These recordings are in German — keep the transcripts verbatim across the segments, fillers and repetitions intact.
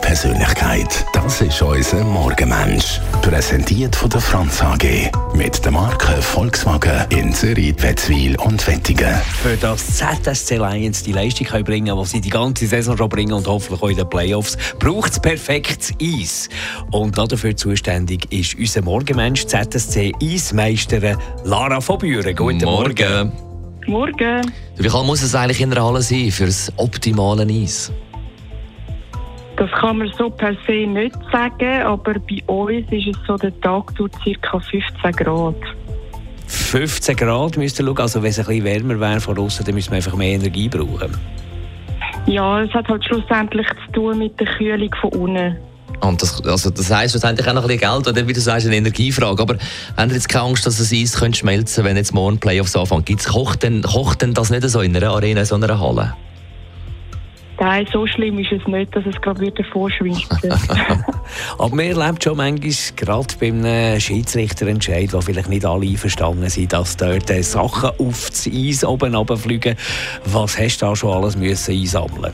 Persönlichkeit. Das ist unser Morgenmensch. Präsentiert von der Franz A G. Mit der Marke Volkswagen in Zürich, Wetzwil und Wettingen. Für das Z S C Lions die Leistung können bringen, die sie die ganze Saison schon bringen und hoffentlich auch in den Playoffs, braucht es perfektes Eis. Und dafür zuständig ist unser Morgenmensch, Z S C Eismeisterin Lara von Büren. Guten Morgen. Morgen. Wie kann muss es eigentlich in der Halle sein für das optimale Eis? Das kann man so per se nicht sagen, aber bei uns ist es so, der Tag tut ca. fünfzehn Grad. fünfzehn Grad müsst ihr schauen, also wenn es ein bisschen wärmer wäre von außen, dann müssen wir einfach mehr Energie brauchen. Ja, es hat halt schlussendlich zu tun mit der Kühlung von unten. Und das, also das heisst schlussendlich auch noch ein bisschen Geld, oder wie du sagst, eine Energiefrage. Aber haben Sie jetzt keine Angst, dass das Eis könnte schmelzen, wenn jetzt morgen Playoffs anfangen? Gibt's, kocht, denn, kocht denn das nicht so in einer Arena, in so einer Halle? Nein, so schlimm ist es nicht, dass es gerade wieder vorschweißt. Aber man erlebt schon manchmal, gerade beim Schiedsrichterentscheid, wo vielleicht nicht alle einverstanden sind, dass dort Sachen auf das Eis oben runterfliegen. Was hast du da schon alles müssen einsammeln?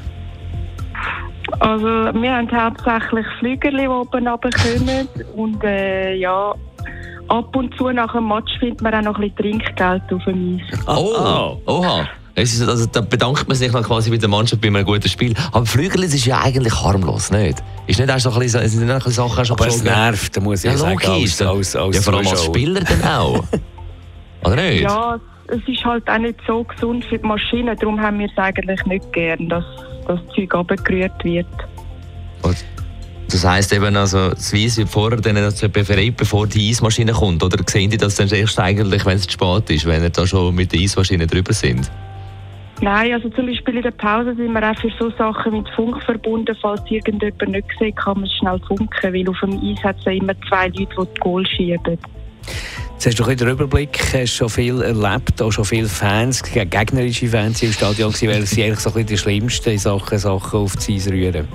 Also, wir haben hauptsächlich Flügerli, die oben runterkommen. Und äh, ja, ab und zu nach dem Match findet man auch noch ein bisschen Trinkgeld auf dem Eis. Oh, oha. Es ist, also, da bedankt man sich dann quasi bei der Mannschaft bei einem guten Spiel. Aber Flügerli ist ja eigentlich harmlos, nicht? Ist nicht auch so ein bisschen, es sind nicht Sachen schon aber es nervt, da muss ich ja, sagen, logisch. als, als, als ja, vor allem als Spieler dann auch. Oder nicht? Ja, es ist halt auch nicht so gesund für die Maschine, darum haben wir es eigentlich nicht gern, dass das Zeug runtergerührt wird. Und das heisst eben, also, das Weiss wird vorher dann befreit, bevor die Eismaschine kommt? Oder sehen die das dann erst eigentlich, wenn es zu spät ist, wenn ihr da schon mit der Eismaschine drüber sind? Nein, also zum Beispiel in der Pause sind wir auch für so Sachen mit Funk verbunden. Falls irgendjemand nicht sieht, kann man schnell funken, weil auf dem Eis hat es ja immer zwei Leute, die die Goal schieben. Jetzt hast du den Überblick, hast schon viel erlebt, auch schon viele Fans, gegnerische Fans im Stadion gewesen, weil sie eigentlich so ein bisschen die schlimmsten Sachen, Sachen auf das Eis rühren.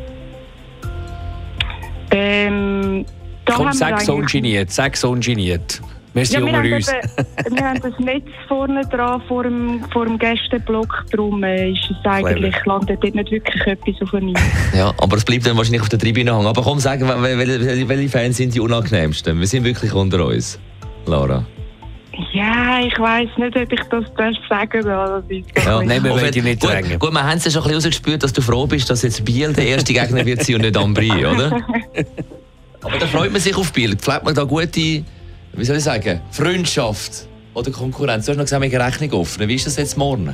Ähm, da Komm, haben sag so eigentlich... ungeniert, sag so ungeniert. Wir sind Ja, wir, unter haben uns. eben, wir haben das Netz vorne dran vor dem, vor dem Gästeblock, darum äh, ist es eigentlich, landet dort nicht wirklich etwas auf dem Eis. Ja, aber es bleibt dann wahrscheinlich auf der Tribüne hängen. Aber komm, sag, welche, welche Fans sind die unangenehmsten? Wir sind wirklich unter uns, Lara. Ja, ich weiss nicht, ob ich das sagen darf. Ja, nein, wir wollen dich nicht gut, drängen. gut, wir haben es ja schon ein bisschen rausgespürt, dass du froh bist, dass jetzt Biel der erste Gegner wird sein und nicht Ambri, oder? Aber da freut man sich auf Biel. Pflegt man da gute, wie soll ich sagen, Freundschaft oder Konkurrenz? Du hast noch gesagt, wir haben eine Rechnung offen. Wie ist das jetzt morgen?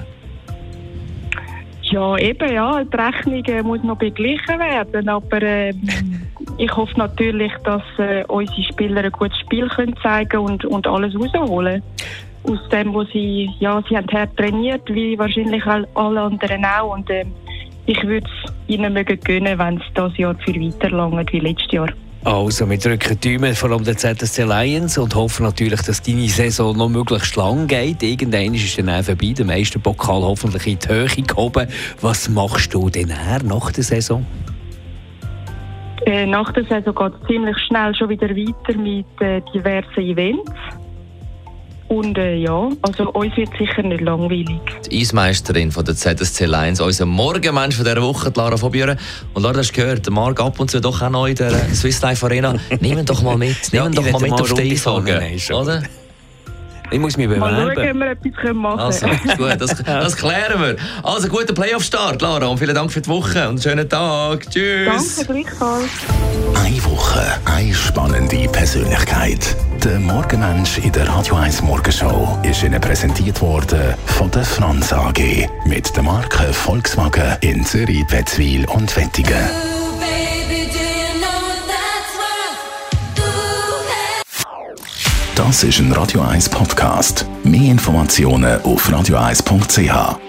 Ja, eben, ja. Die Rechnung äh, muss noch beglichen werden. Aber äh, ich hoffe natürlich, dass äh, unsere Spieler ein gutes Spiel können zeigen und, und alles rausholen. Aus dem, wo sie, ja, sie haben hart trainiert, wie wahrscheinlich alle anderen auch. Und äh, ich würde es ihnen mögen gönnen, wenn es dieses Jahr viel weiter langt wie letztes Jahr. Also, wir drücken die Daumen vor allem der Z S C Lions und hoffen natürlich, dass deine Saison noch möglichst lang geht. Irgendwann ist es dann auch vorbei, der Meisterpokal hoffentlich in die Höhe gehoben. Was machst du denn nach der Saison? Äh, nach der Saison geht es ziemlich schnell schon wieder weiter mit äh, diversen Events. Und äh, ja, also uns wird sicher nicht langweilig. Die Eismeisterin von der Z S C Lions, unser Morgenmensch von dieser Woche, die Lara von Büren. Und Lara, hast du gehört, der Marc ab und zu doch auch noch in der Swiss Life Arena. Nimm ihn doch mal mit, nimm ihn Ja, doch mal mit auf die Eiswagen, oder? Ich muss mich Mal bewerben. schauen, ob wir etwas machen Also, gut, das, das klären wir. Also, guten Playoff-Start, Lara, und vielen Dank für die Woche und einen schönen Tag. Tschüss. Danke, gleichfalls. Eine Woche, eine spannende Persönlichkeit. Der Morgenmensch in der Radio eins Morgenshow ist Ihnen präsentiert worden von der Franz A G. Mit der Marke Volkswagen in Zürich, Wetzwil und Wettingen. Das ist ein Radio eins Podcast. Mehr Informationen auf radio eins punkt c h.